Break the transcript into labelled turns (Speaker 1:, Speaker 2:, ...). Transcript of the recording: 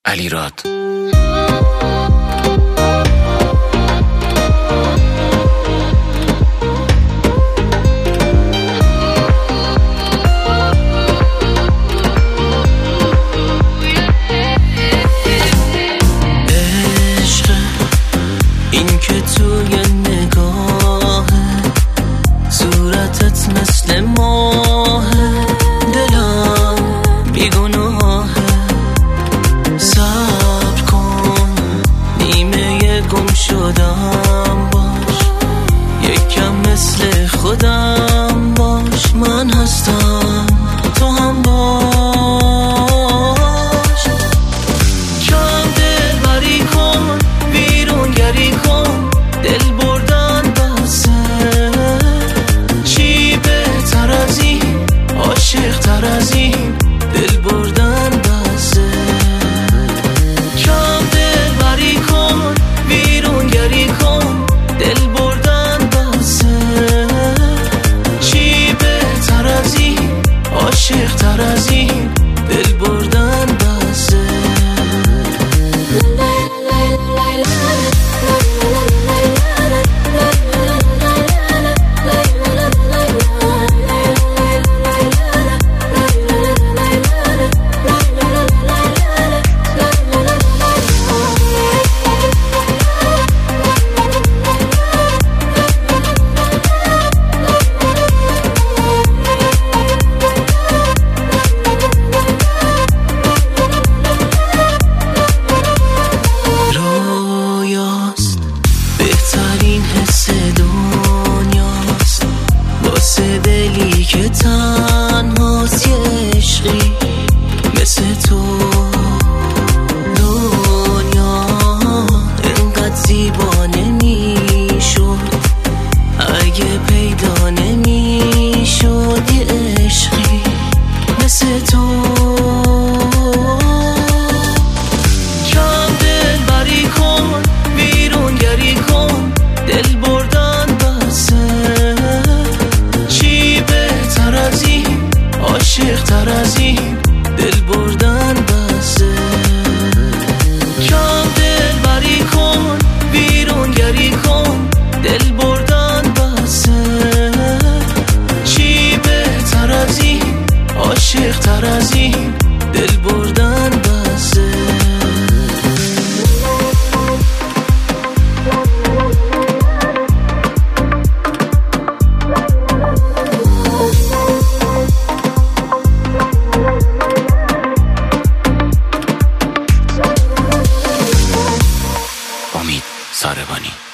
Speaker 1: علیراد.
Speaker 2: این که توی نگاه صورتت مثل ماه، دلم بیگناه. صبر کن نیمه گم شدم باش، یکم مثل خودم باش. من هستم تو هم باش. کم دل بری کن، بیرونگری کن، دل بردن بسه. چی بهتر از این، عاشق تر از این، دل بردن بسه. کم دل بری کن، بیرونگری کن، دل بردن بسه. چی بهتر از این، عاشق تر از این، دل بردن بسه. دلی که تنهاست یه عشقی مثل تو. دنیا اینقدر زیبا نمیشد اگه پیدا نمیشد یه عشقی مثل تو. کم دل بری کن، بیرونگری کن، دل بردن بسه. عاشق تر از این، دل بردن بسه. کم دل بری کن، بیرونگری کن، دل بردن بسه. چی بهتر از این، عاشق تر از این، دل بردن بسه.
Speaker 1: امید ساربانی.